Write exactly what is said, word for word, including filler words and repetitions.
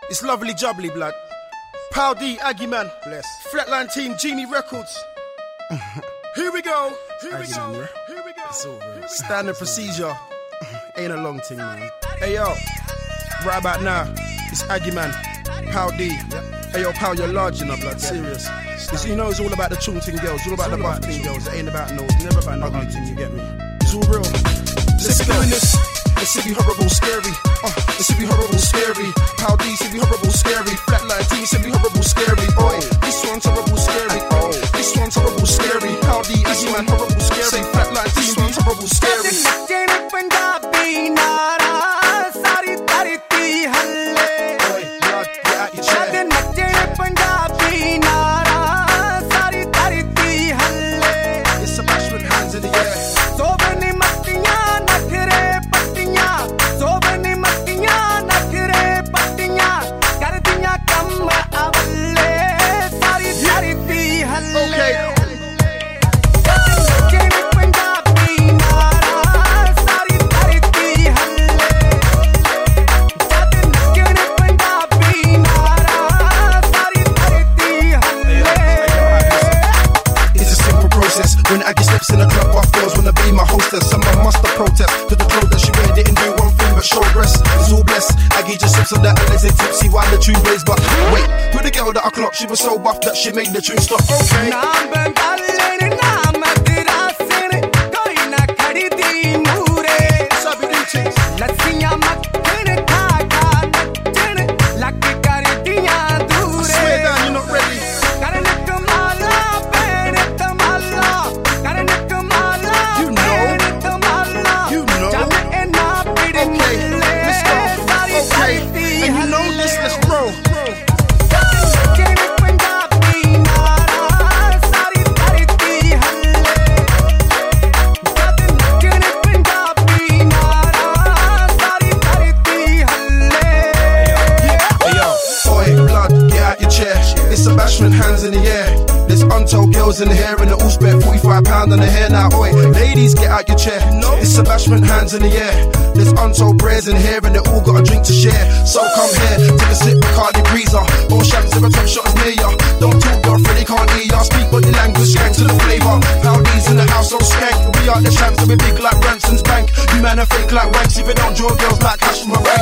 It's lovely jubbly, blood. Pal D, Aggie Man. Bless. Flatline team, Genie Records. Here we go. Here we go. Man, Here we go. It's all real. Standard procedure. Ain't a long thing, man. Hey, yo. Right about now, it's Aggie Man. Pal D. Hey, yo, pal, you're large enough, blood. Serious. Cause you know it's all about the chunting girls. It's all about it's the buff thing girls. It ain't about no, never about no ugly thing, you get me? It's all real. Let's go. This. It should be horrible, scary. Uh, it should be horrible, scary. Pal D should be horrible, scary. Flatline team should be horrible, scary. Oi, this one's horrible, scary. Oh, this one's horrible, scary. Pal D, Aggie Man, horrible, scary. Say flatline team, this one's horrible, scary. Oi, blood, get out your chair. It's a bash with hands in the air. When Aggie steps in the club, off girls wanna be my hostess. Someone must have protest, cause the clothes that she wear didn't do one thing but show breasts. It's all blessed. Aggie just sips on that and they tipsy while the tune plays. But wait, with the girl that I clocked, she was so buff that she made the tune stop. Okay. Hands in the air. There's untold girls in the hair and they all spent forty-five pounds on the hair now. Oi, ladies, get out your chair. It's Sebastian, hands in the air. There's untold prayers in here and they all got a drink to share. So come here, take a sip, Bacardi Breezer. All shanks, if a top shot is near ya. Don't talk, your friend, they can't hear ya. Speak body language, skank to the flavour. Powdies in the house, so skank. We are the champs, and we big like Ransom's bank. You man are fake like wanks if you don't draw girls like cash from a bank.